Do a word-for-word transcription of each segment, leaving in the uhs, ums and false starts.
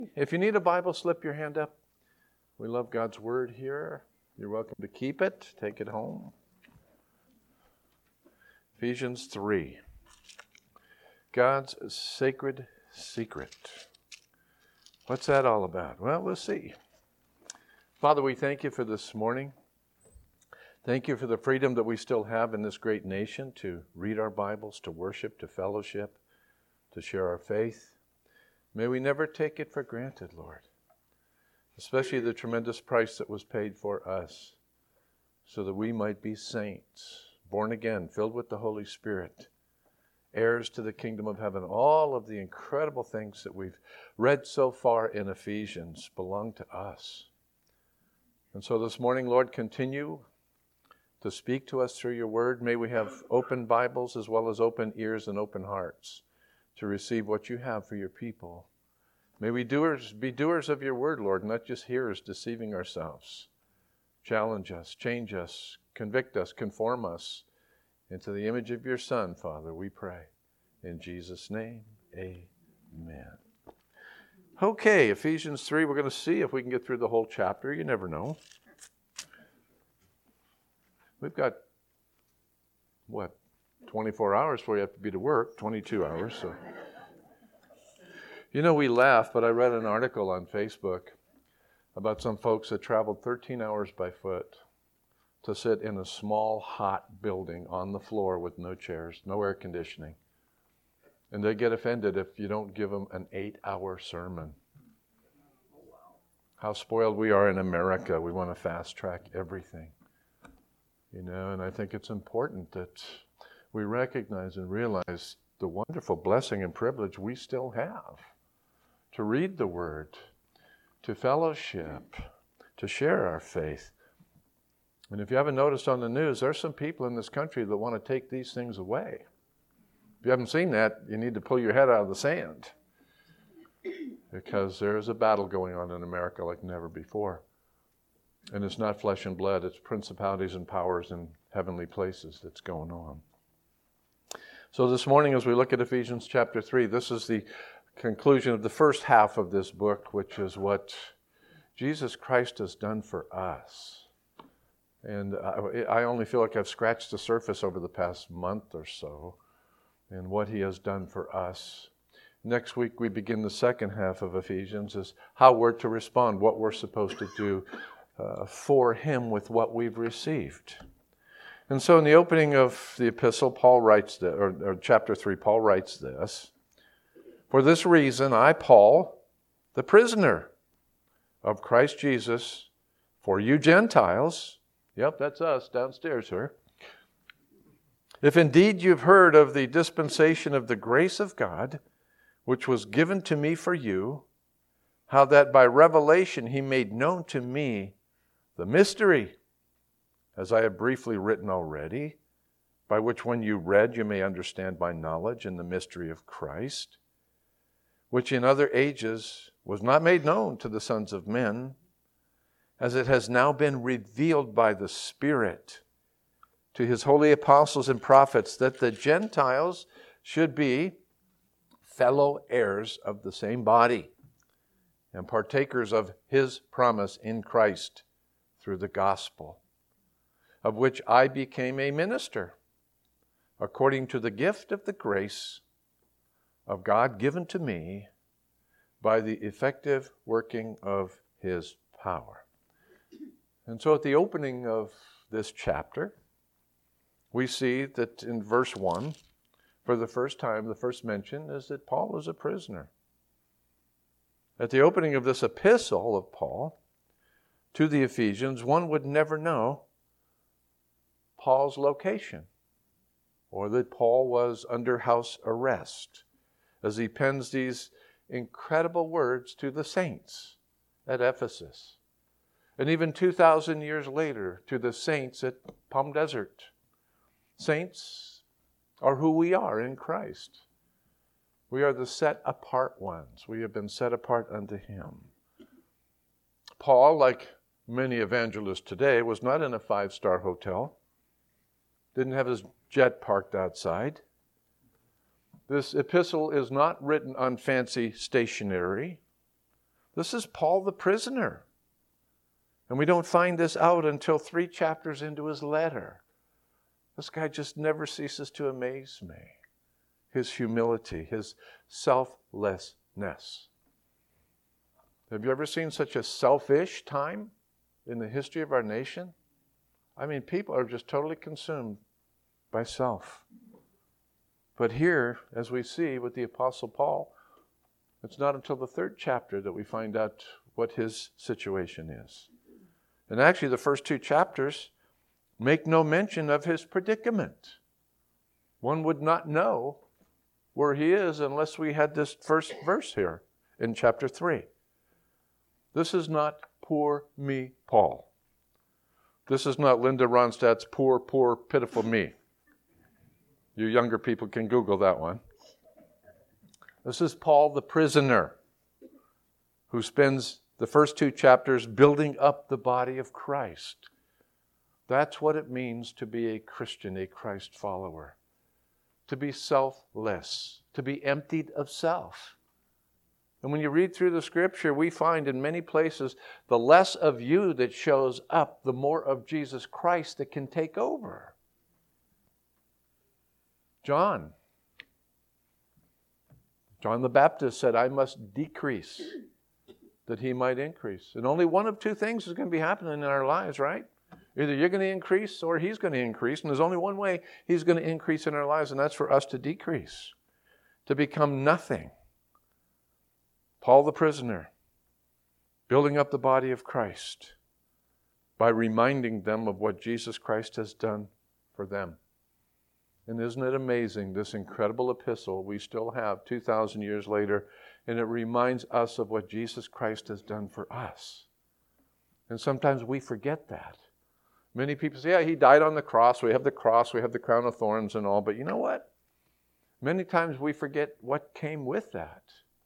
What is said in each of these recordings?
If you need a Bible, slip your hand up. We love God's Word here. You're welcome to keep it, take it home. Ephesians three. God's sacred secret. What's that all about? Well, we'll see. Father, we thank you for this morning. Thank you for the freedom that we still have in this great nation to read our Bibles, to worship, to fellowship, to share our faith. May we never take it for granted, Lord, especially the tremendous price that was paid for us so that we might be saints, born again, filled with the Holy Spirit, heirs to the kingdom of heaven. All of the incredible things that we've read so far in Ephesians belong to us. And so this morning, Lord, continue to speak to us through your word. May we have open Bibles as well as open ears and open hearts to receive what you have for your people. May we doers be doers of your word, Lord, not just hearers deceiving ourselves. Challenge us, change us, convict us, conform us into the image of your Son, Father, we pray. In Jesus' name, amen. Okay, Ephesians three, we're going to see if we can get through the whole chapter. You never know. We've got, what, twenty-four hours before you have to be to work, twenty-two hours. So, you know, we laugh, but I read an article on Facebook about some folks that traveled thirteen hours by foot to sit in a small, hot building on the floor with no chairs, no air conditioning. And they get offended if you don't give them an eight-hour sermon. How spoiled we are in America. We want to fast-track everything. You know, and I think it's important that we recognize and realize the wonderful blessing and privilege we still have to read the Word, to fellowship, to share our faith. And if you haven't noticed on the news, there's some people in this country that want to take these things away. If you haven't seen that, you need to pull your head out of the sand, because there is a battle going on in America like never before. And it's not flesh and blood, it's principalities and powers in heavenly places that's going on. So this morning, as we look at Ephesians chapter three, this is the conclusion of the first half of this book, which is what Jesus Christ has done for us. And I only feel like I've scratched the surface over the past month or so and what he has done for us. Next week, we begin the second half of Ephesians, is how we're to respond, what we're supposed to do uh, for him with what we've received. And so in the opening of the epistle, Paul writes, this, or, or chapter three, Paul writes this, "For this reason, I, Paul, the prisoner of Christ Jesus, for you Gentiles," yep, that's us downstairs, sir, "if indeed you've heard of the dispensation of the grace of God, which was given to me for you, how that by revelation he made known to me the mystery, as I have briefly written already, by which when you read you may understand my knowledge in the mystery of Christ, which in other ages was not made known to the sons of men, as it has now been revealed by the Spirit to his holy apostles and prophets, that the Gentiles should be fellow heirs of the same body and partakers of his promise in Christ through the gospel, of which I became a minister, according to the gift of the grace of God given to me by the effective working of his power." And so at the opening of this chapter, we see that in verse one, for the first time, the first mention is that Paul is a prisoner. At the opening of this epistle of Paul to the Ephesians, one would never know Paul's location, or that Paul was under house arrest, as he pens these incredible words to the saints at Ephesus, and even two thousand years later to the saints at Palm Desert. Saints are who we are in Christ. We are the set apart ones. We have been set apart unto him. Paul, like many evangelists today, was not in a five-star hotel, didn't have his jet parked outside. This epistle is not written on fancy stationery. This is Paul the prisoner. And we don't find this out until three chapters into his letter. This guy just never ceases to amaze me. His humility, his selflessness. Have you ever seen such a selfish time in the history of our nation? I mean, people are just totally consumed by self. But here, as we see with the Apostle Paul, it's not until the third chapter that we find out what his situation is. And actually, the first two chapters make no mention of his predicament. One would not know where he is unless we had this first verse here in chapter three. This is not poor me, Paul. This is not Linda Ronstadt's poor, poor, pitiful me. You younger people can Google that one. This is Paul the prisoner who spends the first two chapters building up the body of Christ. That's what it means to be a Christian, a Christ follower. To be selfless, to be emptied of self. And when you read through the Scripture, we find in many places the less of you that shows up, the more of Jesus Christ that can take over. John. John the Baptist said, I must decrease that he might increase. And only one of two things is going to be happening in our lives, right? Either you're going to increase or he's going to increase. And there's only one way he's going to increase in our lives, and that's for us to decrease, to become nothing. Paul the prisoner, building up the body of Christ by reminding them of what Jesus Christ has done for them. And isn't it amazing, this incredible epistle we still have two thousand years later, and it reminds us of what Jesus Christ has done for us. And sometimes we forget that. Many people say, yeah, he died on the cross. We have the cross, we have the crown of thorns and all. But you know what? Many times we forget what came with that.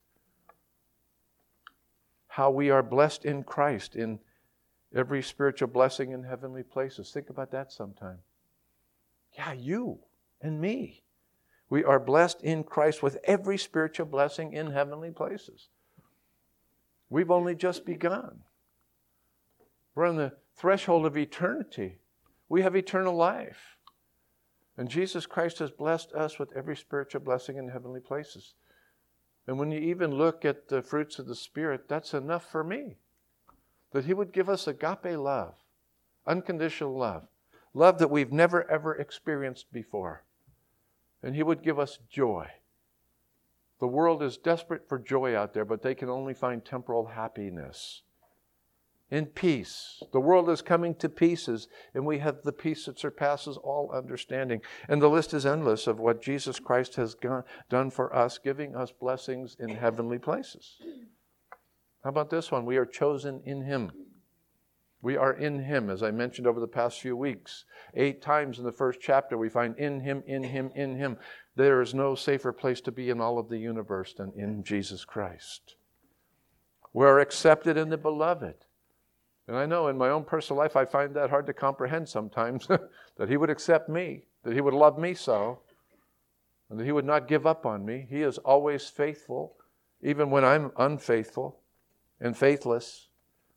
How we are blessed in Christ in every spiritual blessing in heavenly places. Think about that sometime. Yeah, you and me. We are blessed in Christ with every spiritual blessing in heavenly places. We've only just begun. We're on the threshold of eternity. We have eternal life. And Jesus Christ has blessed us with every spiritual blessing in heavenly places. And when you even look at the fruits of the Spirit, that's enough for me. That He would give us agape love, unconditional love, love that we've never ever experienced before. And He would give us joy. The world is desperate for joy out there, but they can only find temporal happiness. In peace. The world is coming to pieces, and we have the peace that surpasses all understanding. And the list is endless of what Jesus Christ has done for us, giving us blessings in heavenly places. How about this one? We are chosen in Him. We are in Him, as I mentioned over the past few weeks. Eight times in the first chapter we find in Him, in Him, in Him. There is no safer place to be in all of the universe than in Jesus Christ. We are accepted in the Beloved. And I know in my own personal life I find that hard to comprehend sometimes, that He would accept me, that He would love me so, and that He would not give up on me. He is always faithful, even when I'm unfaithful and faithless.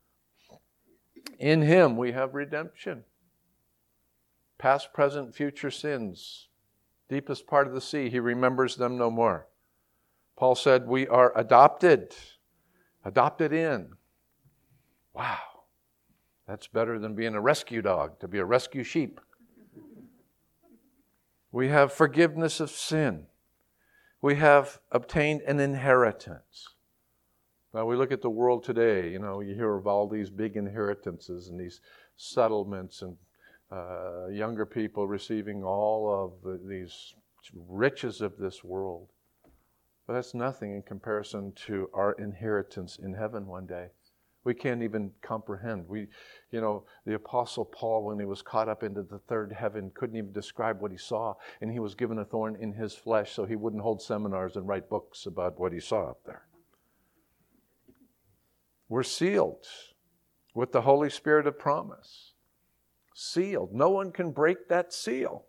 In Him we have redemption. Past, present, future sins. Deepest part of the sea, He remembers them no more. Paul said we are adopted. Adopted in. Wow. That's better than being a rescue dog, to be a rescue sheep. We have forgiveness of sin. We have obtained an inheritance. Now we look at the world today, you know, you hear of all these big inheritances and these settlements and uh, younger people receiving all of the, these riches of this world. But that's nothing in comparison to our inheritance in heaven one day. We can't even comprehend. We, you know, the Apostle Paul, when he was caught up into the third heaven, couldn't even describe what he saw. And he was given a thorn in his flesh so he wouldn't hold seminars and write books about what he saw up there. We're sealed with the Holy Spirit of promise. Sealed. No one can break that seal.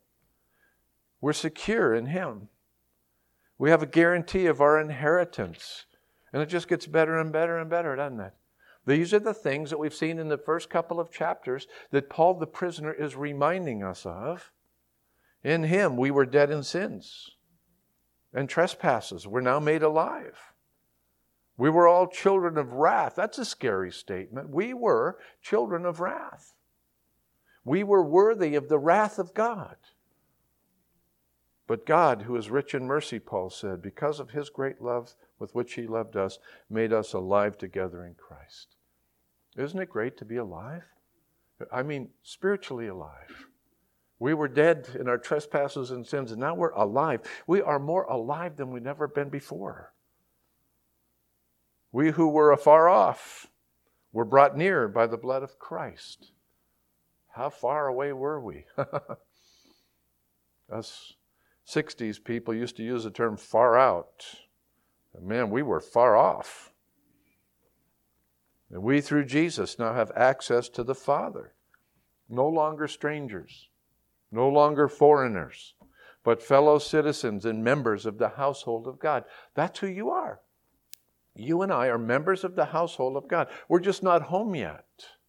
We're secure in Him. We have a guarantee of our inheritance. And it just gets better and better and better, doesn't it? These are the things that we've seen in the first couple of chapters that Paul the prisoner is reminding us of. In him we were dead in sins and trespasses. We're now made alive. We were all children of wrath. That's a scary statement. We were children of wrath. We were worthy of the wrath of God. But God, who is rich in mercy, Paul said, because of his great love with which he loved us, made us alive together in Christ. Isn't it great to be alive? I mean, spiritually alive. We were dead in our trespasses and sins, and now we're alive. We are more alive than we've ever been before. We who were afar off were brought near by the blood of Christ. How far away were we? Us sixties people used to use the term far out. Man, we were far off. And we, through Jesus, now have access to the Father. No longer strangers, no longer foreigners, but fellow citizens and members of the household of God. That's who you are. You and I are members of the household of God. We're just not home yet.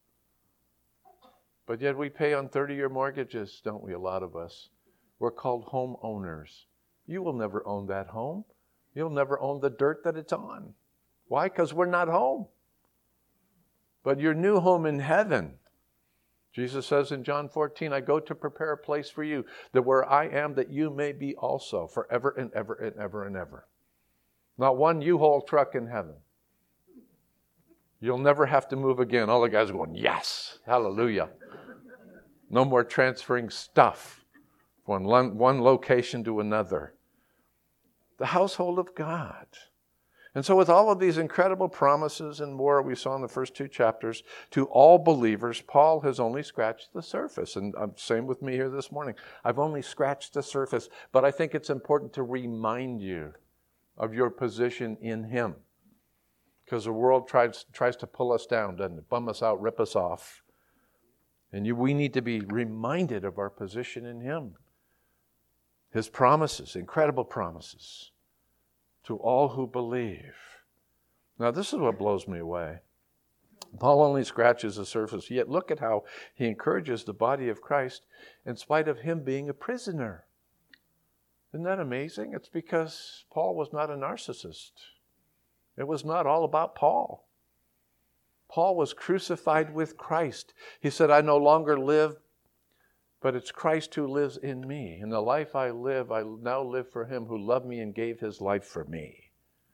But yet we pay on thirty-year mortgages, don't we, a lot of us? We're called homeowners. You will never own that home. You'll never own the dirt that it's on. Why? Because we're not home. But your new home in heaven, Jesus says in John fourteen, I go to prepare a place for you, that where I am, that you may be also, forever and ever and ever and ever. Not one U-Haul truck in heaven. You'll never have to move again. All the guys are going, yes, hallelujah. No more transferring stuff from one, one location to another. The household of God. And so with all of these incredible promises and more we saw in the first two chapters, to all believers, Paul has only scratched the surface. And um, same with me here this morning. I've only scratched the surface, but I think it's important to remind you of your position in him. Because the world tries, tries to pull us down, doesn't it? Bum us out, rip us off. And you, we need to be reminded of our position in him. His promises, incredible promises to all who believe. Now this is what blows me away. Paul only scratches the surface, yet look at how he encourages the body of Christ in spite of him being a prisoner. Isn't that amazing? It's because Paul was not a narcissist. It was not all about Paul. Paul was crucified with Christ. He said, I no longer live, but it's Christ who lives in me. In the life I live, I now live for him who loved me and gave his life for me.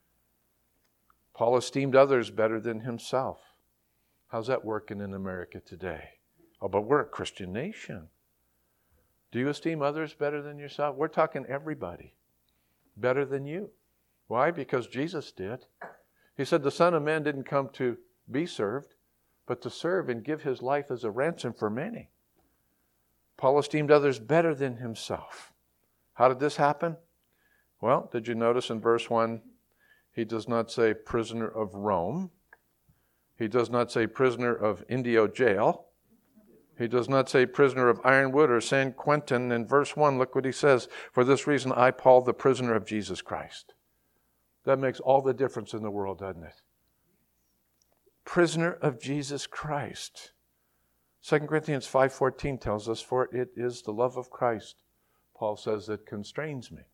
Paul esteemed others better than himself. How's that working in America today? Oh, but we're a Christian nation. Do you esteem others better than yourself? We're talking everybody better than you. Why? Because Jesus did. He said the Son of Man didn't come to be served, but to serve and give his life as a ransom for many. Paul esteemed others better than himself. How did this happen? Well, did you notice in verse one, he does not say prisoner of Rome. He does not say prisoner of Indio jail. He does not say prisoner of Ironwood or San Quentin. In verse one, look what he says. For this reason, I, Paul, the prisoner of Jesus Christ. That makes all the difference in the world, doesn't it? Prisoner of Jesus Christ. Second Corinthians five fourteen tells us, for it is the love of Christ, Paul says, that constrains me.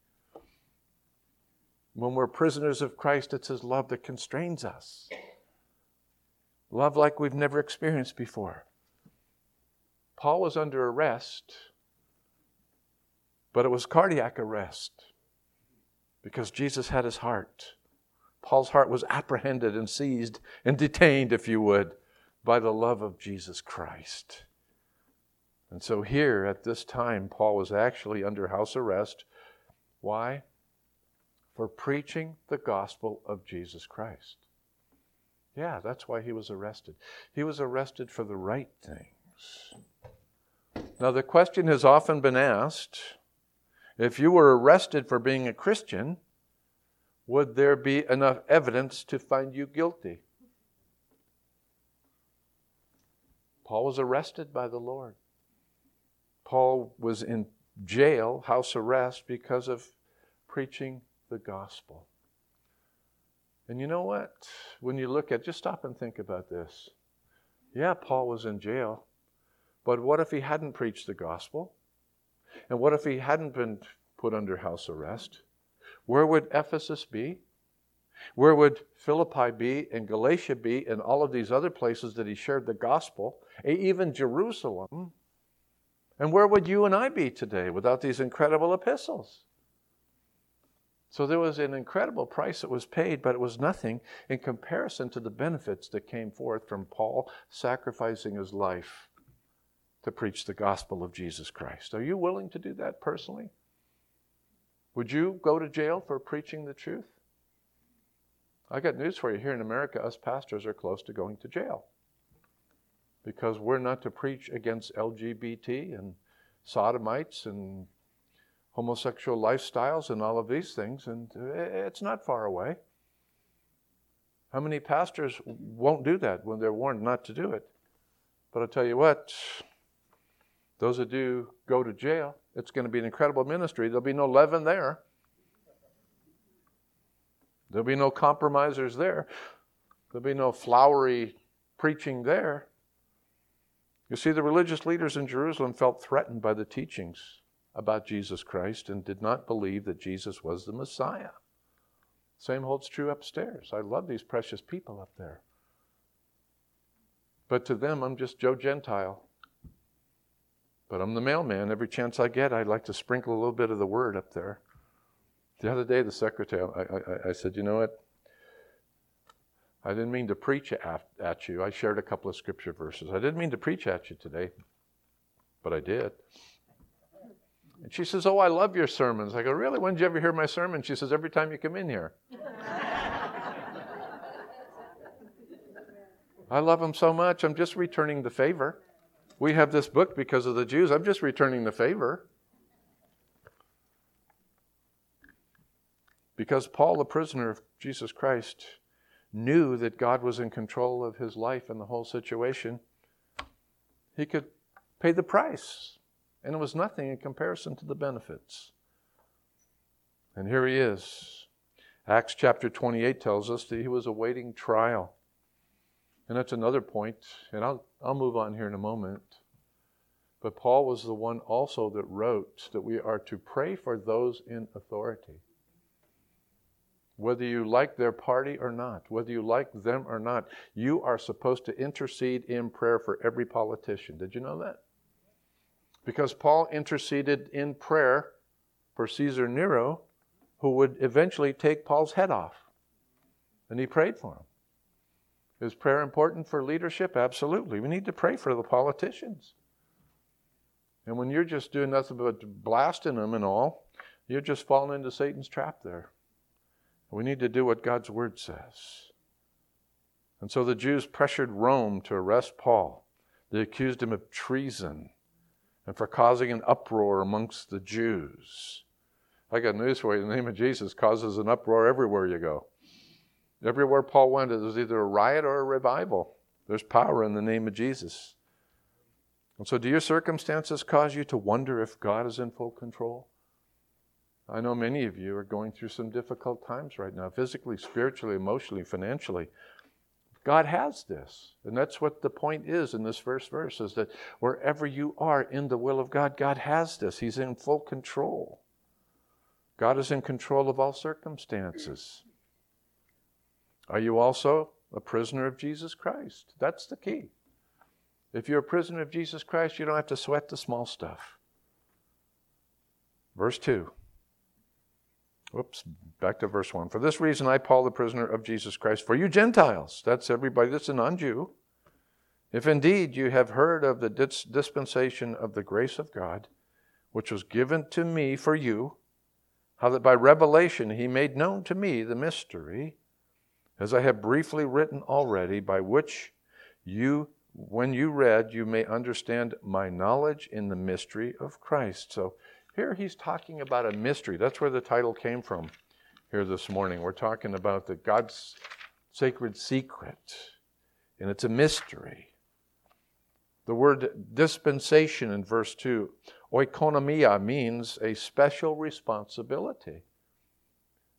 When we're prisoners of Christ, it's his love that constrains us. Love like we've never experienced before. Paul was under arrest, but it was cardiac arrest because Jesus had his heart. Paul's heart was apprehended and seized and detained, if you would, by the love of Jesus Christ. And so here at this time, Paul was actually under house arrest. Why? For preaching the gospel of Jesus Christ. Yeah, that's why he was arrested. He was arrested for the right things. Now, the question has often been asked, if you were arrested for being a Christian, would there be enough evidence to find you guilty? Paul was arrested by the Lord. Paul was in jail, house arrest, because of preaching the gospel. And you know what? When you look at, just stop and think about this. Yeah, Paul was in jail. But what if he hadn't preached the gospel? And what if he hadn't been put under house arrest? Where would Ephesus be? Where would Philippi be and Galatia be and all of these other places that he shared the gospel? Even Jerusalem. And where would you and I be today without these incredible epistles? So there was an incredible price that was paid, but it was nothing in comparison to the benefits that came forth from Paul sacrificing his life to preach the gospel of Jesus Christ. Are you willing to do that personally? Would you go to jail for preaching the truth? I got news for you. Here in America, us pastors are close to going to jail because we're not to preach against L G B T and sodomites and homosexual lifestyles and all of these things, and it's not far away. How many pastors won't do that when they're warned not to do it? But I'll tell you what, those that do go to jail, it's going to be an incredible ministry. There'll be no leaven there. There'll be no compromisers there. There'll be no flowery preaching there. You see, the religious leaders in Jerusalem felt threatened by the teachings about Jesus Christ and did not believe that Jesus was the Messiah. Same holds true upstairs. I love these precious people up there. But to them, I'm just Joe Gentile. But I'm the mailman. Every chance I get, I'd like to sprinkle a little bit of the word up there. The other day, the secretary, I, I, I said, you know what? I didn't mean to preach at, at you. I shared a couple of scripture verses. I didn't mean to preach at you today, but I did. And she says, oh, I love your sermons. I go, really? When did you ever hear my sermon? She says, every time you come in here. I love them so much. I'm just returning the favor. We have this book because of the Jews. I'm just returning the favor. Because Paul, the prisoner of Jesus Christ, knew that God was in control of his life and the whole situation, he could pay the price. And it was nothing in comparison to the benefits. And here he is. Acts chapter twenty-eight tells us that he was awaiting trial. And that's another point, and I'll, I'll move on here in a moment. But Paul was the one also that wrote that we are to pray for those in authority. Whether you like their party or not, whether you like them or not, you are supposed to intercede in prayer for every politician. Did you know that? Because Paul interceded in prayer for Caesar Nero, who would eventually take Paul's head off. And he prayed for him. Is prayer important for leadership? Absolutely. We need to pray for the politicians. And when you're just doing nothing but blasting them and all, you're just falling into Satan's trap there. We need to do what God's word says. And so the Jews pressured Rome to arrest Paul. They accused him of treason and for causing an uproar amongst the Jews. I got news for you. The name of Jesus causes an uproar everywhere you go. Everywhere Paul went, it was either a riot or a revival. There's power in the name of Jesus. And so do your circumstances cause you to wonder if God is in full control? I know many of you are going through some difficult times right now, physically, spiritually, emotionally, financially. God has this. And that's what the point is in this first verse, is that wherever you are in the will of God, God has this. He's in full control. God is in control of all circumstances. Are you also a prisoner of Jesus Christ? That's the key. If you're a prisoner of Jesus Christ, you don't have to sweat the small stuff. Verse two. Whoops, back to verse one. For this reason, I, Paul, the prisoner of Jesus Christ, for you Gentiles, that's everybody that's a non-Jew, if indeed you have heard of the dis- dispensation of the grace of God, which was given to me for you, how that by revelation he made known to me the mystery, as I have briefly written already, by which you, when you read, you may understand my knowledge in the mystery of Christ. So here he's talking about a mystery. That's where the title came from here this morning. We're talking about the God's sacred secret, and it's a mystery. The word dispensation in verse two, oikonomia, means a special responsibility.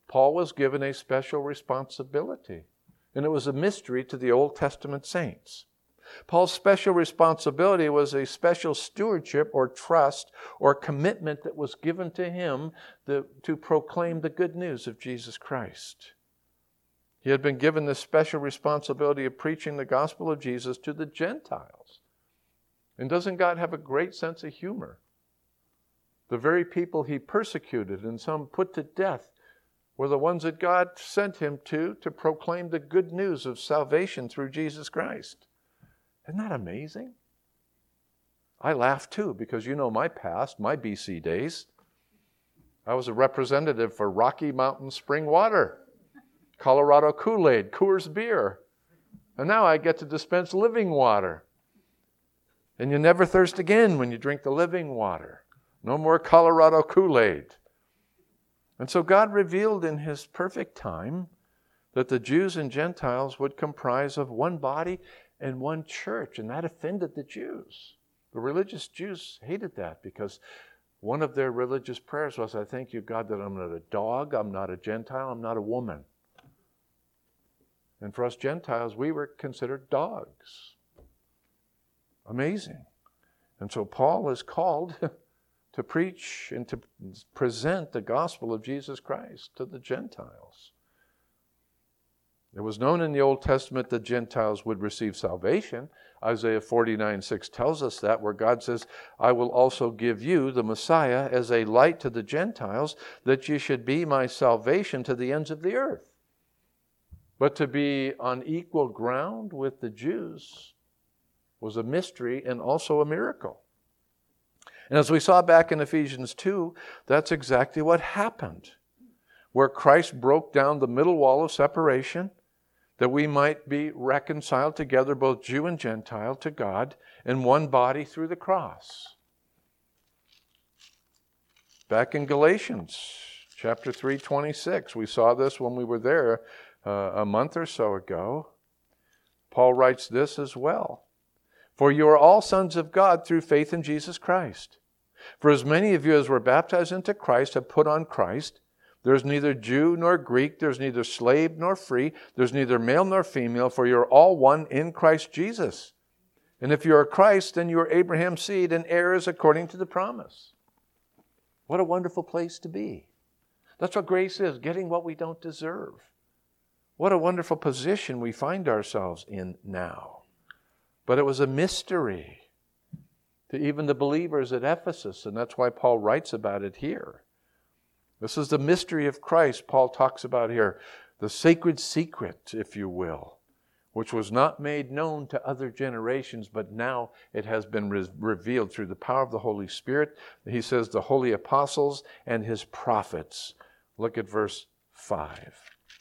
Paul was given a special responsibility, and it was a mystery to the Old Testament saints. Paul's special responsibility was a special stewardship or trust or commitment that was given to him to, to proclaim the good news of Jesus Christ. He had been given the special responsibility of preaching the gospel of Jesus to the Gentiles. And doesn't God have a great sense of humor? The very people he persecuted and some put to death were the ones that God sent him to to proclaim the good news of salvation through Jesus Christ. Isn't that amazing? I laugh too, because you know my past, my B C days. I was a representative for Rocky Mountain Spring Water, Colorado Kool-Aid, Coors Beer. And now I get to dispense living water. And you never thirst again when you drink the living water. No more Colorado Kool-Aid. And so God revealed in His perfect time that the Jews and Gentiles would comprise of one body and one church, and that offended the Jews. The religious Jews hated that because one of their religious prayers was, I thank you, God, that I'm not a dog, I'm not a Gentile, I'm not a woman. And for us Gentiles, we were considered dogs. Amazing. And so Paul is called to preach and to present the gospel of Jesus Christ to the Gentiles. It was known in the Old Testament that Gentiles would receive salvation. Isaiah forty-nine six tells us that, where God says, I will also give you, the Messiah, as a light to the Gentiles, that you should be my salvation to the ends of the earth. But to be on equal ground with the Jews was a mystery and also a miracle. And as we saw back in Ephesians two, that's exactly what happened. Where Christ broke down the middle wall of separation, that we might be reconciled together, both Jew and Gentile, to God in one body through the cross. Back in Galatians chapter three twenty-six, we saw this when we were there uh, a month or so ago. Paul writes this as well. For you are all sons of God through faith in Jesus Christ. For as many of you as were baptized into Christ have put on Christ. There's neither Jew nor Greek, there's neither slave nor free, there's neither male nor female, for you're all one in Christ Jesus. And if you are Christ, then you are Abraham's seed and heirs according to the promise. What a wonderful place to be. That's what grace is, getting what we don't deserve. What a wonderful position we find ourselves in now. But it was a mystery to even the believers at Ephesus, and that's why Paul writes about it here. This is the mystery of Christ Paul talks about here, the sacred secret, if you will, which was not made known to other generations, but now it has been re- revealed through the power of the Holy Spirit. He says the holy apostles and his prophets. Look at verse five.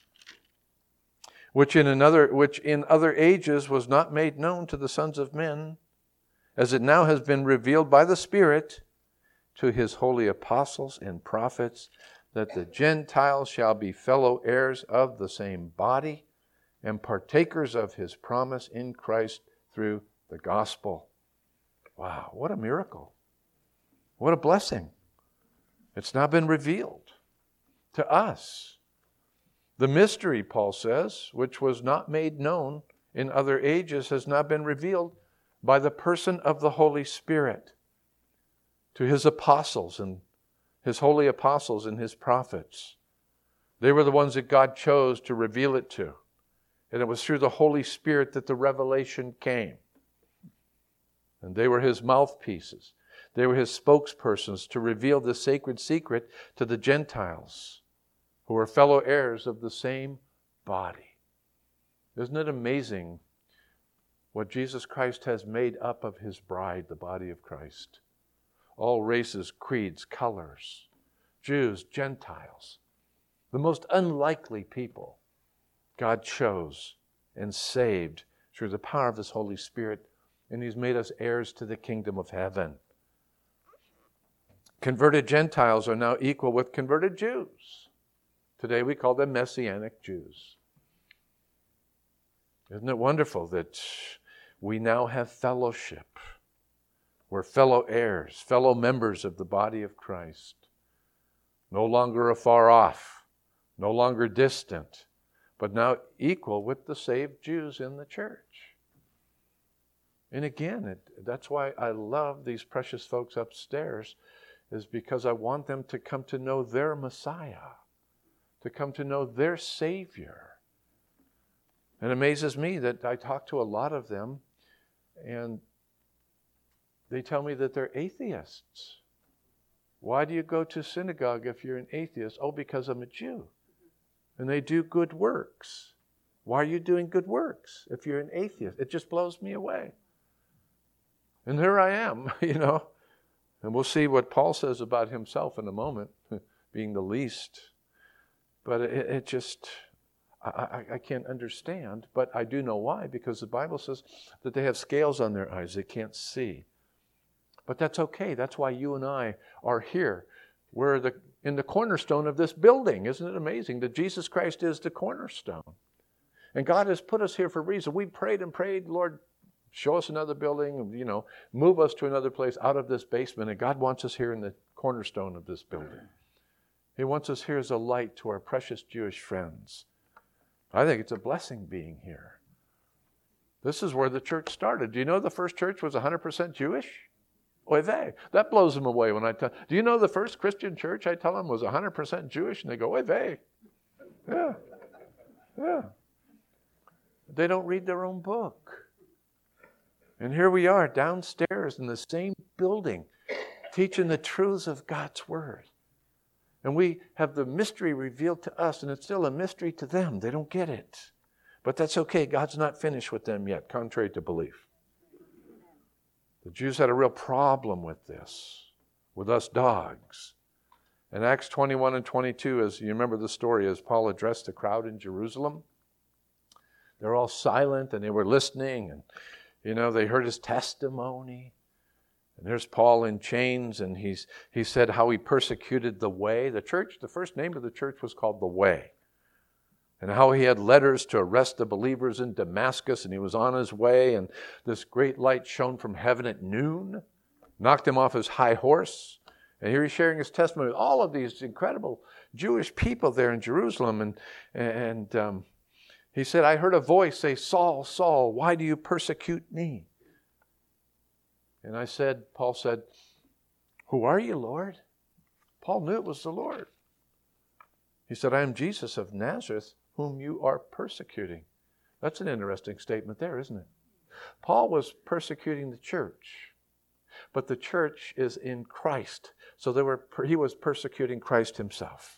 Which in another, which in other ages was not made known to the sons of men, as it now has been revealed by the Spirit to his holy apostles and prophets, that the Gentiles shall be fellow heirs of the same body and partakers of his promise in Christ through the gospel. Wow, what a miracle. What a blessing. It's now been revealed to us. The mystery, Paul says, which was not made known in other ages, has now been revealed by the person of the Holy Spirit to his apostles and his holy apostles and his prophets. They were the ones that God chose to reveal it to. And it was through the Holy Spirit that the revelation came. And they were his mouthpieces. They were his spokespersons to reveal the sacred secret to the Gentiles, who are fellow heirs of the same body. Isn't it amazing what Jesus Christ has made up of his bride, the body of Christ? All races, creeds, colors, Jews, Gentiles, the most unlikely people God chose and saved through the power of his Holy Spirit, and he's made us heirs to the kingdom of heaven. Converted Gentiles are now equal with converted Jews. Today we call them Messianic Jews. Isn't it wonderful that we now have fellowship? We're fellow heirs, fellow members of the body of Christ. No longer afar off, no longer distant, but now equal with the saved Jews in the church. And again, it, that's why I love these precious folks upstairs, is because I want them to come to know their Messiah, to come to know their Savior. It amazes me that I talk to a lot of them, and they tell me that they're atheists. Why do you go to synagogue if you're an atheist? Oh, because I'm a Jew. And they do good works. Why are you doing good works if you're an atheist? It just blows me away. And here I am, you know. And we'll see what Paul says about himself in a moment, being the least. But it, it just, I, I, I can't understand. But I do know why, because the Bible says that they have scales on their eyes. They can't see. But that's okay. That's why you and I are here. We're the, in the cornerstone of this building. Isn't it amazing that Jesus Christ is the cornerstone? And God has put us here for a reason. We prayed and prayed, Lord, show us another building, you know, move us to another place out of this basement. And God wants us here in the cornerstone of this building. He wants us here as a light to our precious Jewish friends. I think it's a blessing being here. This is where the church started. Do you know the first church was one hundred percent Jewish? Oy vey. That blows them away when I tell. Do you know the first Christian church, I tell them, was one hundred percent Jewish? And they go, oy vey. Yeah. Yeah. They don't read their own book. And here we are downstairs in the same building, teaching the truths of God's Word. And we have the mystery revealed to us, and it's still a mystery to them. They don't get it. But that's okay. God's not finished with them yet, contrary to belief. The Jews had a real problem with this, with us dogs. In Acts twenty-one and twenty-two, as you remember the story, as Paul addressed the crowd in Jerusalem, they're all silent and they were listening, and you know, they heard his testimony. And there's Paul in chains, and he's he said how he persecuted the Way. The church, the first name of the church was called the Way. And how he had letters to arrest the believers in Damascus, and he was on his way, and this great light shone from heaven at noon, knocked him off his high horse. And here he's sharing his testimony with all of these incredible Jewish people there in Jerusalem. And, and um, he said, I heard a voice say, Saul, Saul, why do you persecute me? And I said, Paul said, who are you, Lord? Paul knew it was the Lord. He said, I am Jesus of Nazareth, whom you are persecuting. That's an interesting statement there, isn't it? Paul was persecuting the church, but the church is in Christ. So they were, he was persecuting Christ himself.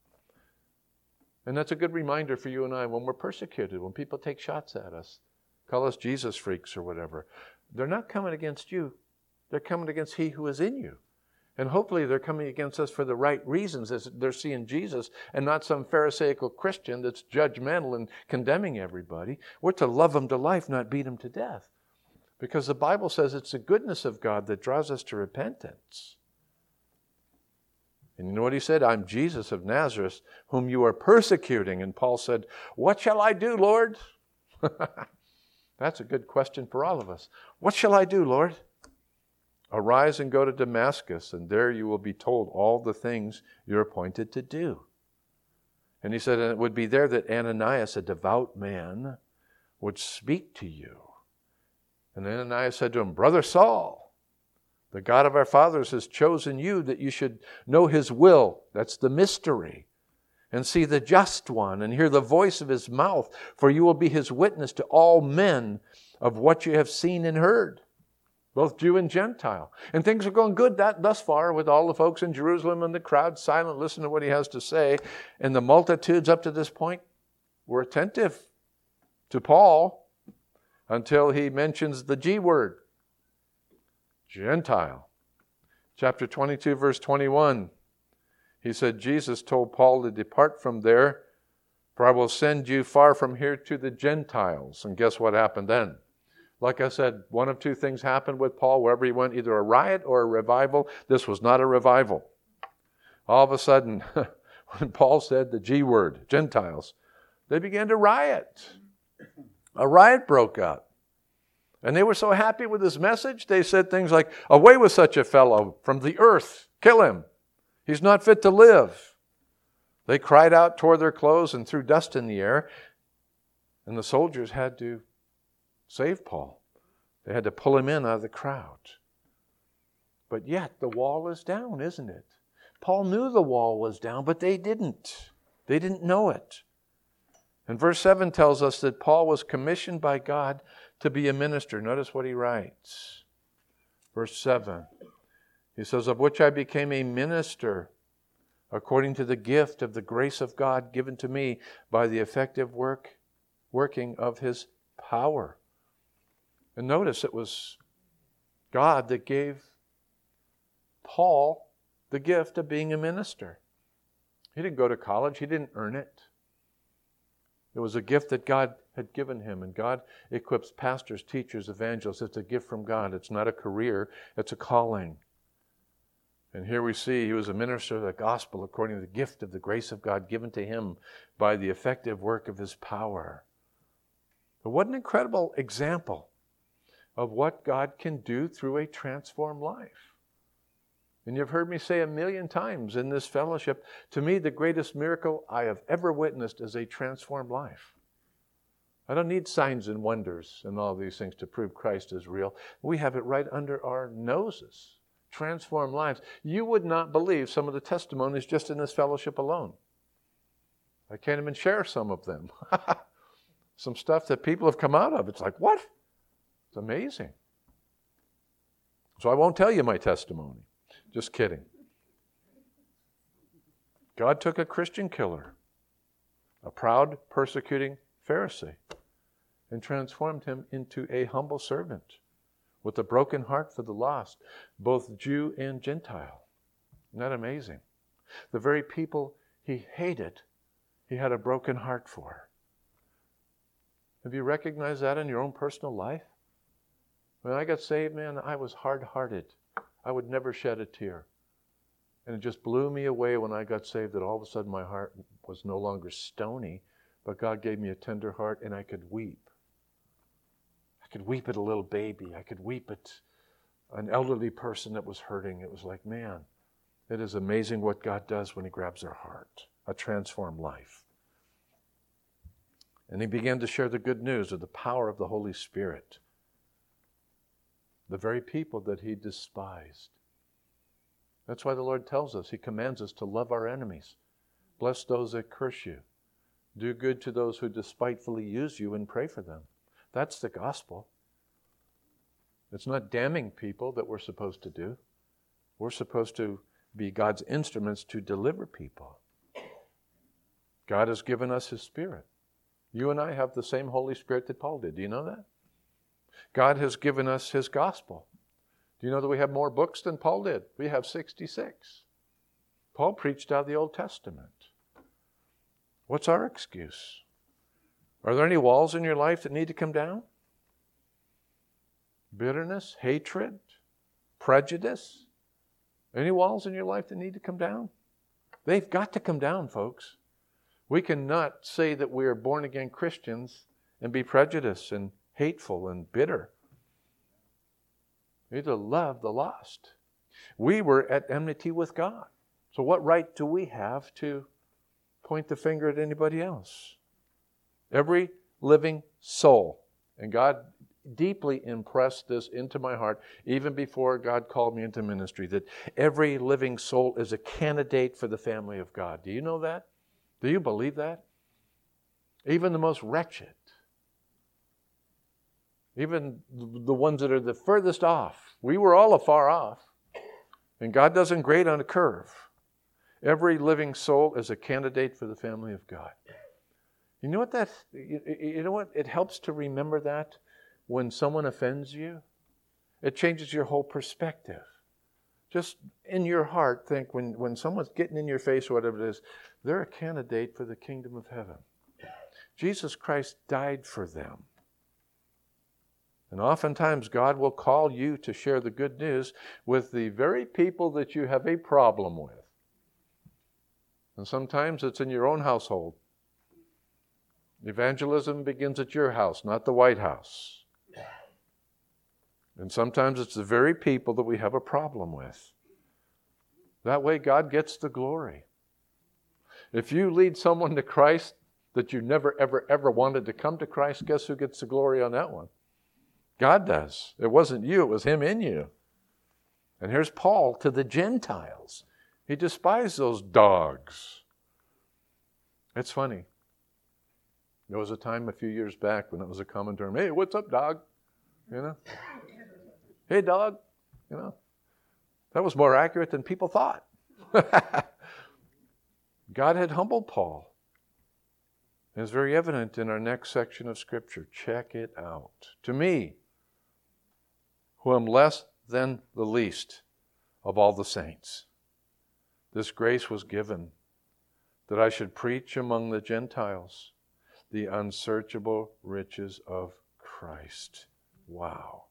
And that's a good reminder for you and I when we're persecuted, when people take shots at us, call us Jesus freaks or whatever. They're not coming against you. They're coming against he who is in you. And hopefully they're coming against us for the right reasons, as they're seeing Jesus and not some Pharisaical Christian that's judgmental and condemning everybody. We're to love them to life, not beat them to death. Because the Bible says it's the goodness of God that draws us to repentance. And you know what he said? I'm Jesus of Nazareth, whom you are persecuting. And Paul said, what shall I do, Lord? That's a good question for all of us. What shall I do, Lord? Arise and go to Damascus, and there you will be told all the things you're appointed to do. And he said, and it would be there that Ananias, a devout man, would speak to you. And Ananias said to him, Brother Saul, the God of our fathers has chosen you that you should know his will. That's the mystery. And see the just one, and hear the voice of his mouth, for you will be his witness to all men of what you have seen and heard. Both Jew and Gentile. And things are going good that thus far with all the folks in Jerusalem and the crowd silent, listening to what he has to say. And the multitudes up to this point were attentive to Paul until he mentions the G word, Gentile. Chapter twenty-two, verse twenty-one. He said, Jesus told Paul to depart from there, for I will send you far from here to the Gentiles. And guess what happened then? Like I said, one of two things happened with Paul wherever he went, either a riot or a revival. This was not a revival. All of a sudden, when Paul said the G word, Gentiles, they began to riot. A riot broke out. And they were so happy with his message, they said things like, away with such a fellow from the earth, kill him. He's not fit to live. They cried out, tore their clothes, and threw dust in the air. And the soldiers had to save Paul. They had to pull him in out of the crowd. But yet, the wall is down, isn't it? Paul knew the wall was down, but they didn't. They didn't know it. And verse seven tells us that Paul was commissioned by God to be a minister. Notice what he writes. Verse seven. He says, of which I became a minister according to the gift of the grace of God given to me by the effective work, working of His power. And notice it was God that gave Paul the gift of being a minister. He didn't go to college. He didn't earn it. It was a gift that God had given him. And God equips pastors, teachers, evangelists. It's a gift from God. It's not a career. It's a calling. And here we see he was a minister of the gospel according to the gift of the grace of God given to him by the effective work of His power. But what an incredible example of what God can do through a transformed life. And you've heard me say a million times in this fellowship, to me the greatest miracle I have ever witnessed is a transformed life. I don't need signs and wonders and all these things to prove Christ is real. We have it right under our noses. Transformed lives. You would not believe some of the testimonies just in this fellowship alone. I can't even share some of them. Some stuff that people have come out of. It's like, what? It's amazing. So I won't tell you my testimony. Just kidding. God took a Christian killer, a proud, persecuting Pharisee, and transformed him into a humble servant with a broken heart for the lost, both Jew and Gentile. Isn't that amazing? The very people he hated, he had a broken heart for. Have you recognized that in your own personal life? When I got saved, man, I was hard-hearted. I would never shed a tear. And it just blew me away when I got saved that all of a sudden my heart was no longer stony, but God gave me a tender heart and I could weep. I could weep at a little baby. I could weep at an elderly person that was hurting. It was like, man, it is amazing what God does when He grabs our heart. A transformed life. And he began to share the good news of the power of the Holy Spirit. The very people that he despised. That's why the Lord tells us, He commands us to love our enemies. Bless those that curse you. Do good to those who despitefully use you and pray for them. That's the gospel. It's not damning people that we're supposed to do. We're supposed to be God's instruments to deliver people. God has given us His Spirit. You and I have the same Holy Spirit that Paul did. Do you know that? God has given us His gospel. Do you know that we have more books than Paul did? We have sixty-six. Paul preached out of the Old Testament. What's our excuse? Are there any walls in your life that need to come down? Bitterness, hatred, prejudice? Any walls in your life that need to come down? They've got to come down, folks. We cannot say that we are born-again Christians and be prejudiced and hateful and bitter. We need to love the lost. We were at enmity with God. So what right do we have to point the finger at anybody else? Every living soul. And God deeply impressed this into my heart even before God called me into ministry, that every living soul is a candidate for the family of God. Do you know that? Do you believe that? Even the most wretched. Even the ones that are the furthest off. We were all afar off. And God doesn't grade on a curve. Every living soul is a candidate for the family of God. You know what that, you, you know what? It helps to remember that when someone offends you. It changes your whole perspective. Just in your heart, think when, when someone's getting in your face or whatever it is, they're a candidate for the kingdom of heaven. Jesus Christ died for them. And oftentimes God will call you to share the good news with the very people that you have a problem with. And sometimes it's in your own household. Evangelism begins at your house, not the White House. And sometimes it's the very people that we have a problem with. That way God gets the glory. If you lead someone to Christ that you never, ever, ever wanted to come to Christ, guess who gets the glory on that one? God does. It wasn't you, it was Him in you. And here's Paul to the Gentiles. He despised those dogs. It's funny. There was a time a few years back when it was a common term. Hey, what's up, dog? You know? Hey, dog. You know? That was more accurate than people thought. God had humbled Paul. It's very evident in our next section of Scripture. Check it out. To me, who am less than the least of all the saints, this grace was given that I should preach among the Gentiles the unsearchable riches of Christ. Wow.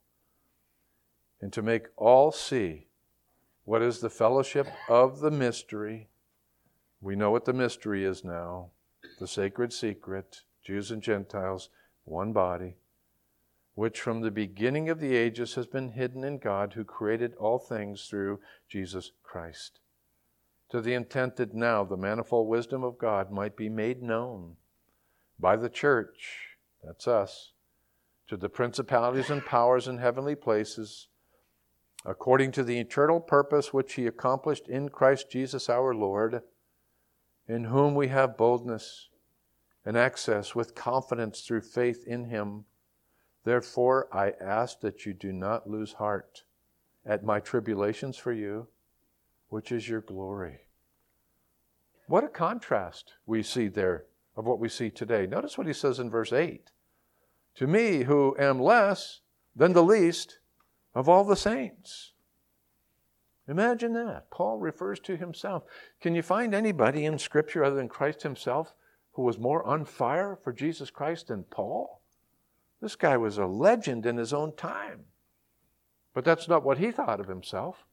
And to make all see what is the fellowship of the mystery. We know what the mystery is now. The sacred secret, Jews and Gentiles, one body, which from the beginning of the ages has been hidden in God, who created all things through Jesus Christ, to the intent that now the manifold wisdom of God might be made known by the church, that's us, to the principalities and powers in heavenly places, according to the eternal purpose which He accomplished in Christ Jesus our Lord, in whom we have boldness and access with confidence through faith in Him. Therefore, I ask that you do not lose heart at my tribulations for you, which is your glory. What a contrast we see there of what we see today. Notice what he says in verse eight. To me, who am less than the least of all the saints. Imagine that. Paul refers to himself. Can you find anybody in Scripture other than Christ Himself who was more on fire for Jesus Christ than Paul? This guy was a legend in his own time. But that's not what he thought of himself.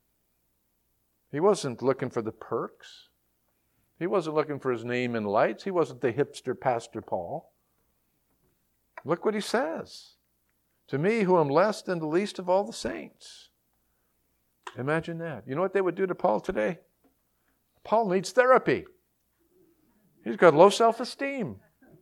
He wasn't looking for the perks. He wasn't looking for his name in lights. He wasn't the hipster Pastor Paul. Look what he says. To me, who am less than the least of all the saints. Imagine that. You know what they would do to Paul today? Paul needs therapy. He's got low self-esteem.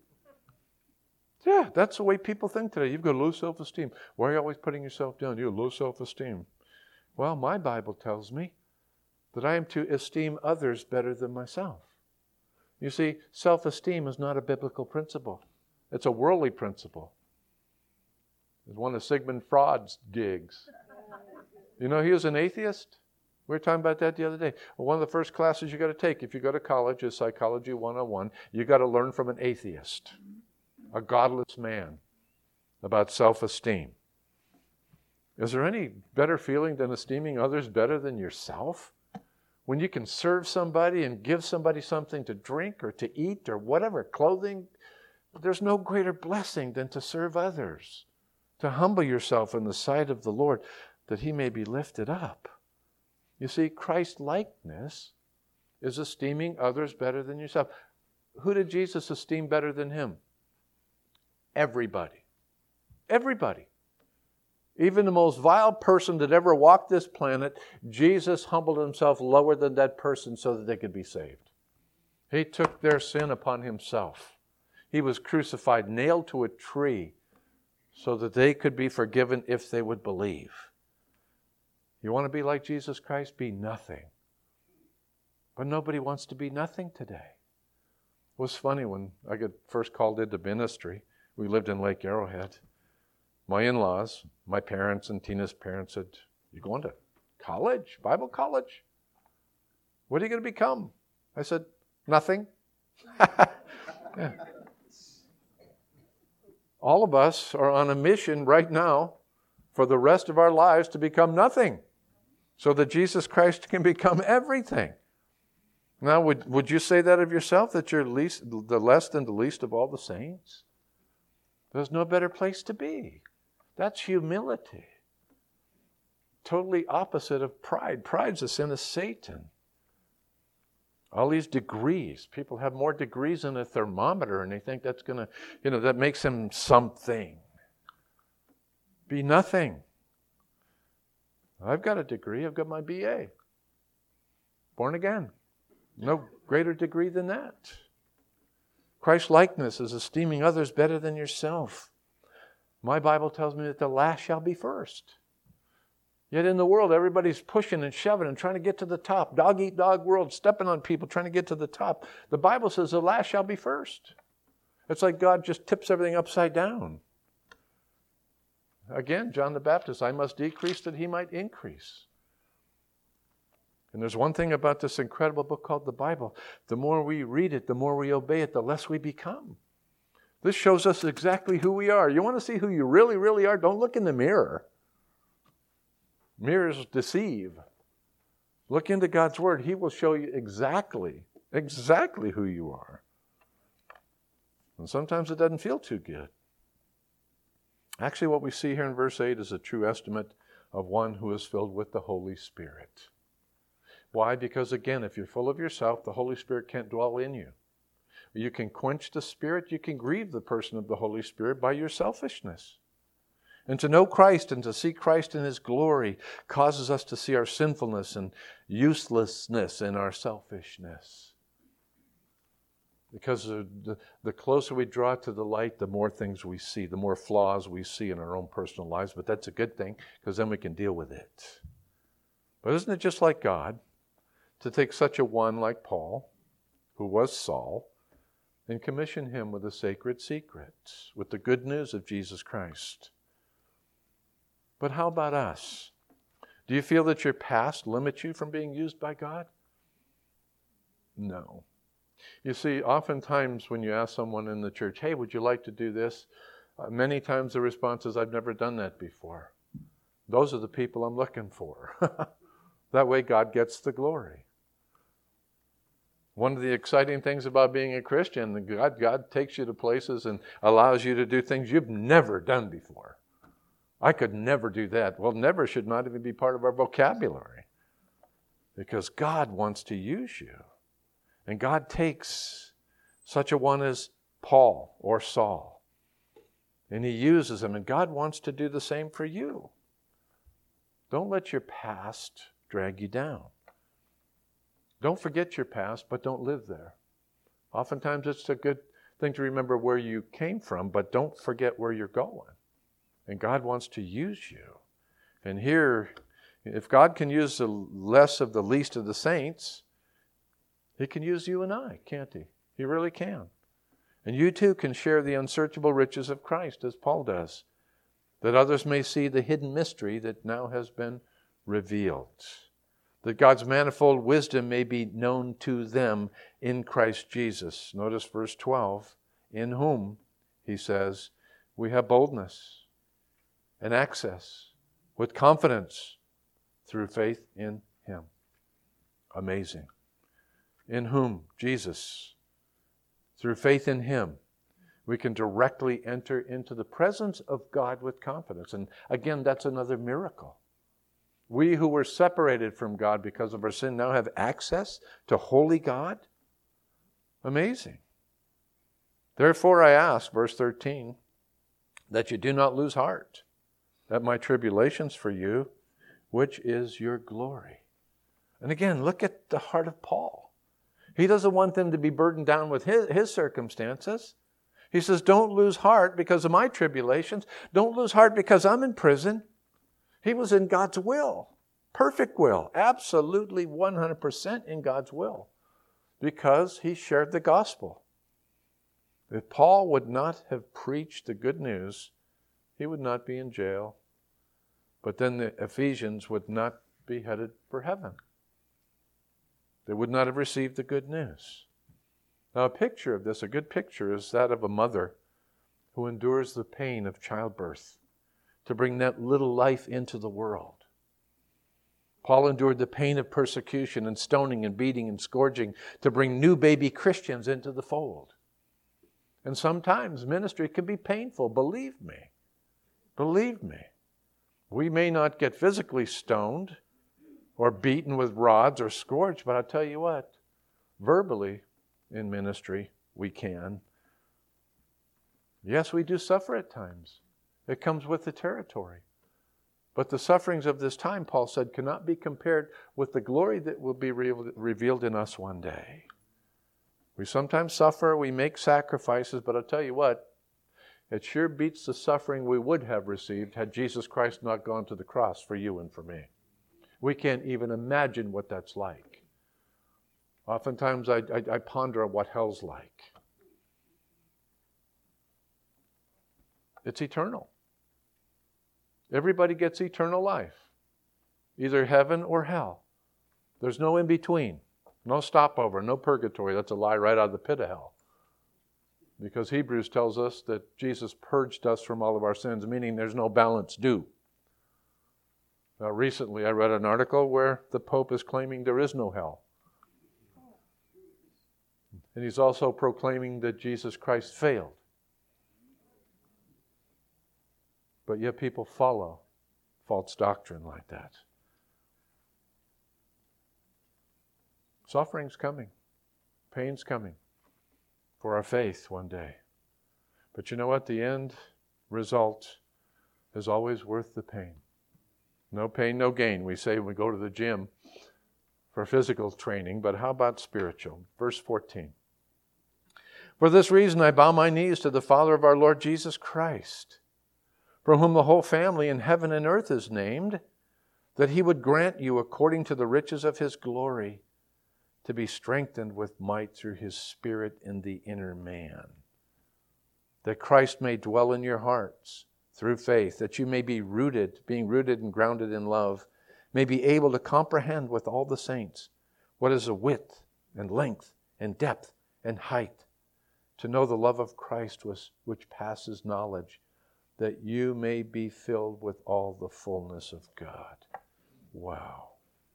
Yeah, that's the way people think today. You've got low self-esteem. Why are you always putting yourself down? You have low self-esteem. Well, my Bible tells me that I am to esteem others better than myself. You see, self-esteem is not a biblical principle. It's a worldly principle. It's one of Sigmund Freud's gigs. You know, he was an atheist. We were talking about that the other day. Well, one of the first classes you got to take if you go to college is Psychology one oh one. You got to learn from an atheist, a godless man, about self-esteem. Is there any better feeling than esteeming others better than yourself? When you can serve somebody and give somebody something to drink or to eat or whatever, clothing, there's no greater blessing than to serve others, to humble yourself in the sight of the Lord, that He may be lifted up. You see, Christ-likeness is esteeming others better than yourself. Who did Jesus esteem better than Him? Everybody. Everybody. Even the most vile person that ever walked this planet, Jesus humbled Himself lower than that person so that they could be saved. He took their sin upon Himself. He was crucified, nailed to a tree, so that they could be forgiven if they would believe. You want to be like Jesus Christ? Be nothing. But nobody wants to be nothing today. It was funny when I got first called into ministry. We lived in Lake Arrowhead. My in-laws, my parents and Tina's parents said, "You going to college, Bible college? What are you going to become?" I said, "Nothing." Yeah. All of us are on a mission right now for the rest of our lives to become nothing, so that Jesus Christ can become everything. Now, would, would you say that of yourself, that you're least, the less than the least of all the saints? There's no better place to be. That's humility. Totally opposite of pride. Pride's a sin of Satan. All these degrees. People have more degrees than a thermometer, and they think that's going to, you know, that makes them something. Be nothing. I've got a degree. I've got my B A. Born again. No greater degree than that. Christ-likeness is esteeming others better than yourself. My Bible tells me that the last shall be first. Yet in the world, everybody's pushing and shoving and trying to get to the top. Dog-eat-dog world, stepping on people, trying to get to the top. The Bible says the last shall be first. It's like God just tips everything upside down. Again, John the Baptist, I must decrease that he might increase. And there's one thing about this incredible book called the Bible. The more we read it, the more we obey it, the less we become. This shows us exactly who we are. You want to see who you really, really are? Don't look in the mirror. Mirrors deceive. Look into God's Word. He will show you exactly, exactly who you are. And sometimes it doesn't feel too good. Actually, what we see here in verse eight is a true estimate of one who is filled with the Holy Spirit. Why? Because again, if you're full of yourself, the Holy Spirit can't dwell in you. You can quench the Spirit, you can grieve the person of the Holy Spirit by your selfishness. And to know Christ and to see Christ in His glory causes us to see our sinfulness and uselessness and our selfishness. Because the, the closer we draw to the light, the more things we see, the more flaws we see in our own personal lives. But that's a good thing, because then we can deal with it. But isn't it just like God to take such a one like Paul, who was Saul, and commission him with a sacred secret, with the good news of Jesus Christ? But how about us? Do you feel that your past limits you from being used by God? No. You see, oftentimes when you ask someone in the church, hey, would you like to do this? Uh, many times the response is, I've never done that before. Those are the people I'm looking for. That way God gets the glory. One of the exciting things about being a Christian, God, God takes you to places and allows you to do things you've never done before. I could never do that. Well, never should not even be part of our vocabulary. Because God wants to use you. And God takes such a one as Paul or Saul, and He uses them. And God wants to do the same for you. Don't let your past drag you down. Don't forget your past, but don't live there. Oftentimes it's a good thing to remember where you came from, but don't forget where you're going. And God wants to use you. And here, if God can use the less of the least of the saints, He can use you and I, can't He? He really can. And you too can share the unsearchable riches of Christ, as Paul does, that others may see the hidden mystery that now has been revealed, that God's manifold wisdom may be known to them in Christ Jesus. Notice verse twelve, in whom, he says, we have boldness and access with confidence through faith in Him. Amazing. In whom, Jesus, through faith in Him, we can directly enter into the presence of God with confidence. And again, that's another miracle. We who were separated from God because of our sin now have access to holy God. Amazing. Therefore I ask, verse thirteen, that you do not lose heart at my tribulations for you, which is your glory. And again, look at the heart of Paul. He doesn't want them to be burdened down with his, his circumstances. He says, don't lose heart because of my tribulations. Don't lose heart because I'm in prison. He was in God's will, perfect will, absolutely one hundred percent in God's will, because he shared the gospel. If Paul would not have preached the good news, he would not be in jail. But then the Ephesians would not be headed for heaven. They would not have received the good news. Now, a picture of this, a good picture, is that of a mother who endures the pain of childbirth to bring that little life into the world. Paul endured the pain of persecution and stoning and beating and scourging to bring new baby Christians into the fold. And sometimes ministry can be painful, believe me. Believe me. We may not get physically stoned or beaten with rods or scourged, but I'll tell you what, verbally in ministry we can. Yes, we do suffer at times. It comes with the territory. But the sufferings of this time, Paul said, cannot be compared with the glory that will be re- revealed in us one day. We sometimes suffer, we make sacrifices, but I'll tell you what, it sure beats the suffering we would have received had Jesus Christ not gone to the cross for you and for me. We can't even imagine what that's like. Oftentimes I, I, I ponder on what hell's like. It's eternal. Everybody gets eternal life. Either heaven or hell. There's no in between. No stopover, no purgatory. That's a lie right out of the pit of hell. Because Hebrews tells us that Jesus purged us from all of our sins, meaning there's no balance due. Now recently I read an article where the Pope is claiming there is no hell. And he's also proclaiming that Jesus Christ failed. But yet people follow false doctrine like that. Suffering's coming. Pain's coming for our faith one day. But you know what? The end result is always worth the pain. No pain, no gain. We say when we go to the gym for physical training, but how about spiritual? Verse fourteen. For this reason I bow my knees to the Father of our Lord Jesus Christ, from whom the whole family in heaven and earth is named, that he would grant you according to the riches of his glory to be strengthened with might through his Spirit in the inner man, that Christ may dwell in your hearts through faith, that you may be rooted, being rooted and grounded in love, may be able to comprehend with all the saints what is the width and length and depth and height, to know the love of Christ which passes knowledge, that you may be filled with all the fullness of God. Wow.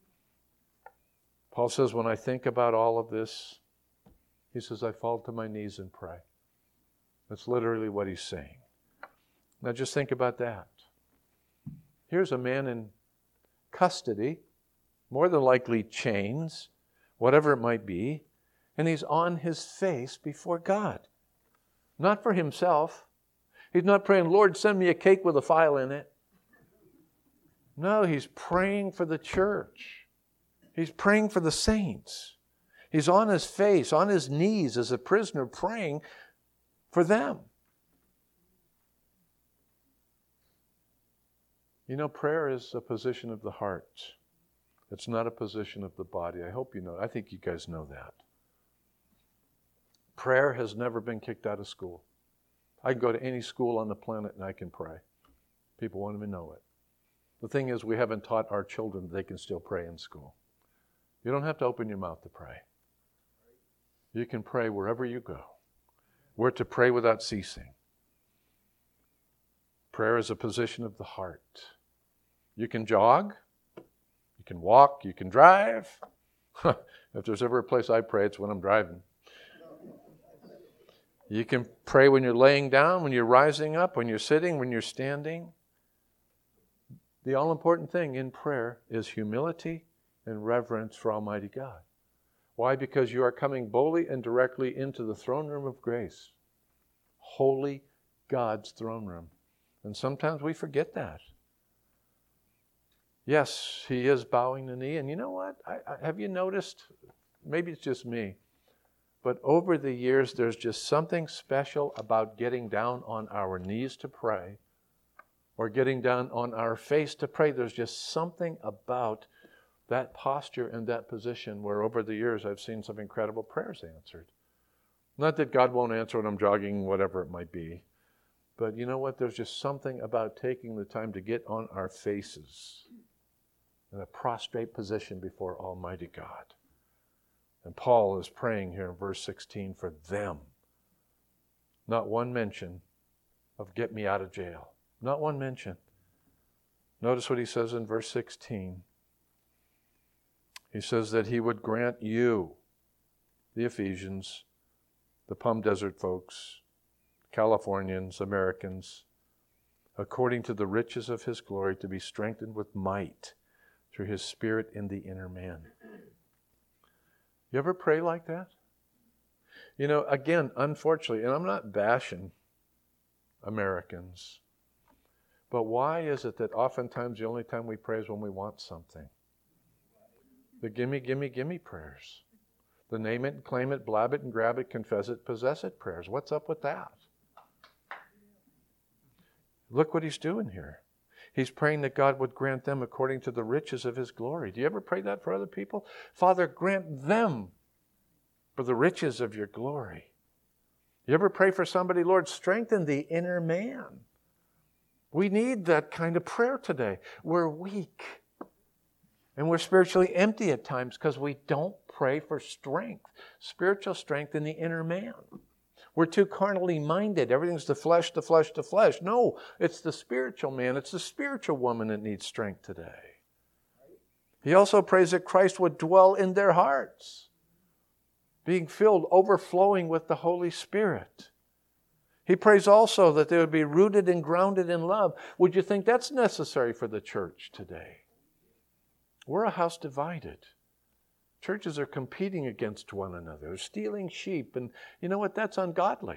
Paul says, when I think about all of this, he says, I fall to my knees and pray. That's literally what he's saying. Now just think about that. Here's a man in custody, more than likely chains, whatever it might be, and he's on his face before God. Not for himself. He's not praying, Lord, send me a cake with a file in it. No, he's praying for the church. He's praying for the saints. He's on his face, on his knees as a prisoner, praying for them. You know, prayer is a position of the heart. It's not a position of the body. I hope you know. I think you guys know that. Prayer has never been kicked out of school. I can go to any school on the planet and I can pray. People want to know it. The thing is, we haven't taught our children that they can still pray in school. You don't have to open your mouth to pray. You can pray wherever you go. We're to pray without ceasing. Prayer is a position of the heart. You can jog, you can walk, you can drive. If there's ever a place I pray, it's when I'm driving. You can pray when you're laying down, when you're rising up, when you're sitting, when you're standing. The all-important thing in prayer is humility and reverence for Almighty God. Why? Because you are coming boldly and directly into the throne room of grace. Holy God's throne room. And sometimes we forget that. Yes, he is bowing the knee. And you know what? I, I, have you noticed? Maybe it's just me. But over the years, there's just something special about getting down on our knees to pray or getting down on our face to pray. There's just something about that posture and that position where over the years I've seen some incredible prayers answered. Not that God won't answer when I'm jogging, whatever it might be. But you know what? There's just something about taking the time to get on our faces in a prostrate position before Almighty God. And Paul is praying here in verse sixteen for them. Not one mention of get me out of jail. Not one mention. Notice what he says in verse sixteen. He says that he would grant you, the Ephesians, the Palm Desert folks, Californians, Americans, according to the riches of his glory, to be strengthened with might through his Spirit in the inner man. You ever pray like that? You know, again, unfortunately, and I'm not bashing Americans, But why is it that oftentimes the only time we pray is when we want something? The gimme, gimme, gimme prayers. The name it, claim it, blab it, and grab it, confess it, possess it prayers. What's up with that? Look what he's doing here. He's praying that God would grant them according to the riches of his glory. Do you ever pray that for other people? Father, grant them for the riches of your glory. You ever pray for somebody, Lord, strengthen the inner man? We need that kind of prayer today. We're weak. And we're spiritually empty at times because we don't pray for strength, spiritual strength in the inner man. We're too carnally minded. Everything's the flesh, the flesh, the flesh. No, it's the spiritual man. It's the spiritual woman that needs strength today. He also prays that Christ would dwell in their hearts, being filled, overflowing with the Holy Spirit. He prays also that they would be rooted and grounded in love. Would you think that's necessary for the church today? We're a house divided. Churches are competing against one another. They're stealing sheep. And you know what? That's ungodly.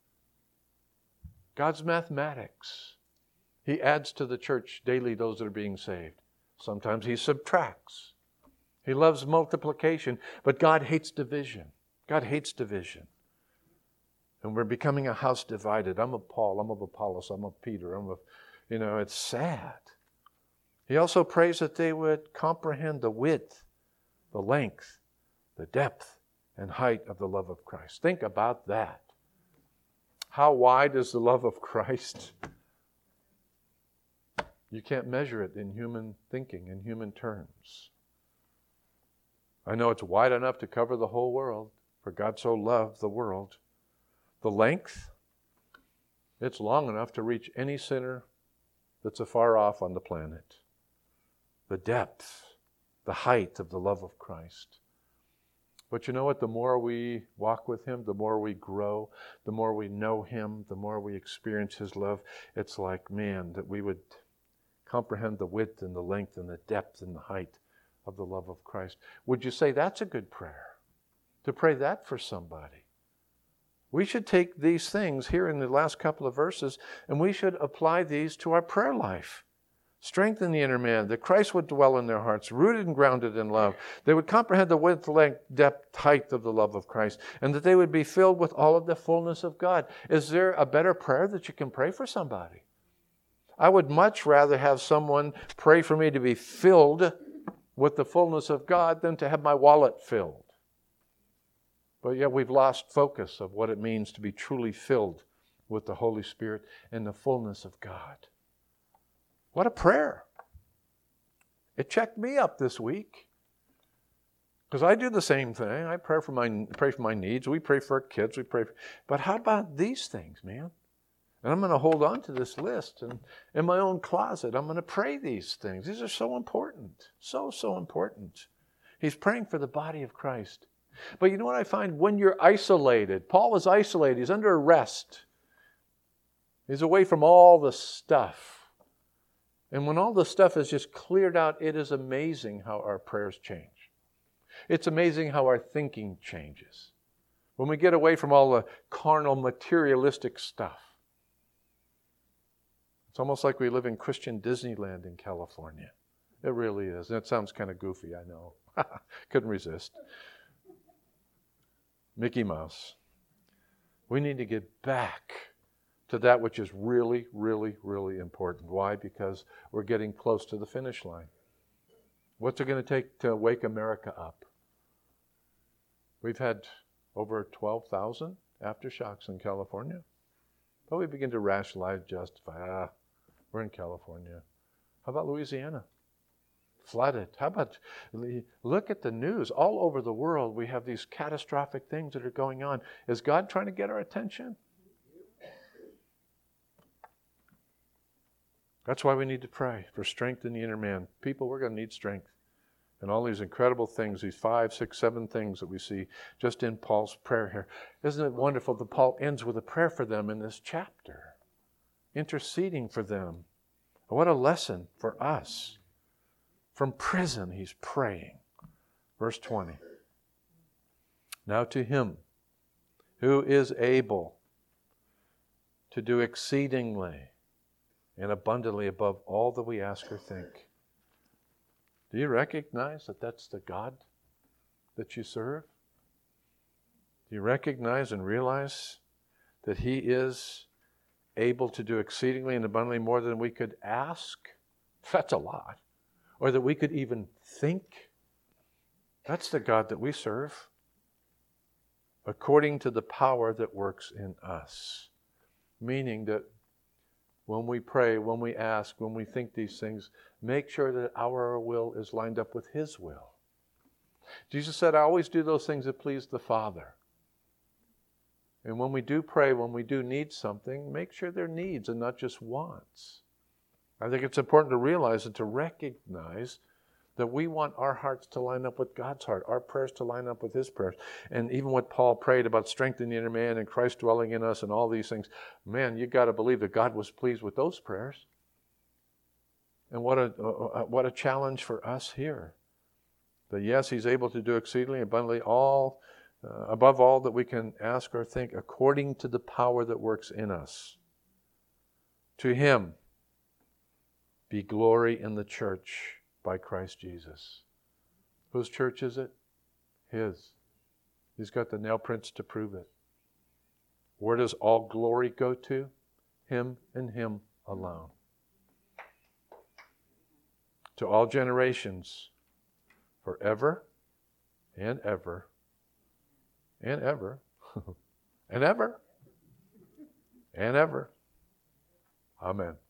God's mathematics. He adds to the church daily those that are being saved. Sometimes he subtracts. He loves multiplication. But God hates division. God hates division. And we're becoming a house divided. I'm of Paul. I'm of Apollos. I'm of Peter. I'm of, you know, it's sad. He also prays that they would comprehend the width, the length, the depth, and height of the love of Christ. Think about that. How wide is the love of Christ? You can't measure it in human thinking, in human terms. I know it's wide enough to cover the whole world, for God so loved the world. The length, it's long enough to reach any sinner that's afar off on the planet. The depth, the height of the love of Christ. But you know what? The more we walk with Him, the more we grow, the more we know Him, the more we experience His love. It's like, man, that we would comprehend the width and the length and the depth and the height of the love of Christ. Would you say that's a good prayer? To pray that for somebody? We should take these things here in the last couple of verses and we should apply these to our prayer life. Strengthen the inner man, that Christ would dwell in their hearts, rooted and grounded in love. They would comprehend the width, length, depth, height of the love of Christ, and that they would be filled with all of the fullness of God. Is there a better prayer that you can pray for somebody? I would much rather have someone pray for me to be filled with the fullness of God than to have my wallet filled. But yet we've lost focus of what it means to be truly filled with the Holy Spirit and the fullness of God. What a prayer. It checked me up this week. Because I do the same thing. I pray for my pray for my needs. We pray for our kids. We pray for, but how about these things, man? And I'm going to hold on to this list. And in my own closet, I'm going to pray these things. These are so important. So, so important. He's praying for the body of Christ. But you know what I find? When you're isolated, Paul is isolated. He's under arrest. He's away from all the stuff. And when all the stuff is just cleared out, it is amazing how our prayers change. It's amazing how our thinking changes. When we get away from all the carnal, materialistic stuff. It's almost like we live in Christian Disneyland in California. It really is. And it sounds kind of goofy, I know. Couldn't resist. Mickey Mouse. We need to get back to that which is really, really, really important. Why? Because we're getting close to the finish line. What's it going to take to wake America up? We've had over twelve thousand aftershocks in California. But we begin to rationalize, justify, ah, we're in California. How about Louisiana? Flooded. How about, look at the news. All over the world, we have these catastrophic things that are going on. Is God trying to get our attention? That's why we need to pray for strength in the inner man. People, we're going to need strength. And all these incredible things, these five, six, seven things that we see just in Paul's prayer here. Isn't it wonderful that Paul ends with a prayer for them in this chapter? Interceding for them. What a lesson for us. From prison, he's praying. Verse twenty. Now to him who is able to do exceedingly and abundantly above all that we ask or think. Do you recognize that that's the God that you serve? Do you recognize and realize that He is able to do exceedingly and abundantly more than we could ask? That's a lot. Or that we could even think? That's the God that we serve. According to the power that works in us. Meaning that when we pray, when we ask, when we think these things, make sure that our will is lined up with His will. Jesus said, I always do those things that please the Father. And when we do pray, when we do need something, make sure they're needs and not just wants. I think it's important to realize and to recognize that we want our hearts to line up with God's heart, our prayers to line up with His prayers. And even what Paul prayed about strengthening the inner man and Christ dwelling in us and all these things, man, you got to believe that God was pleased with those prayers. And what a uh, what a challenge for us here. That yes, He's able to do exceedingly abundantly all uh, above all that we can ask or think, according to the power that works in us. To Him be glory in the church by Christ Jesus. Whose church is it? His. He's got the nail prints to prove it. Where does all glory go to? Him and Him alone. To all generations, forever and ever and ever and ever and ever. Amen.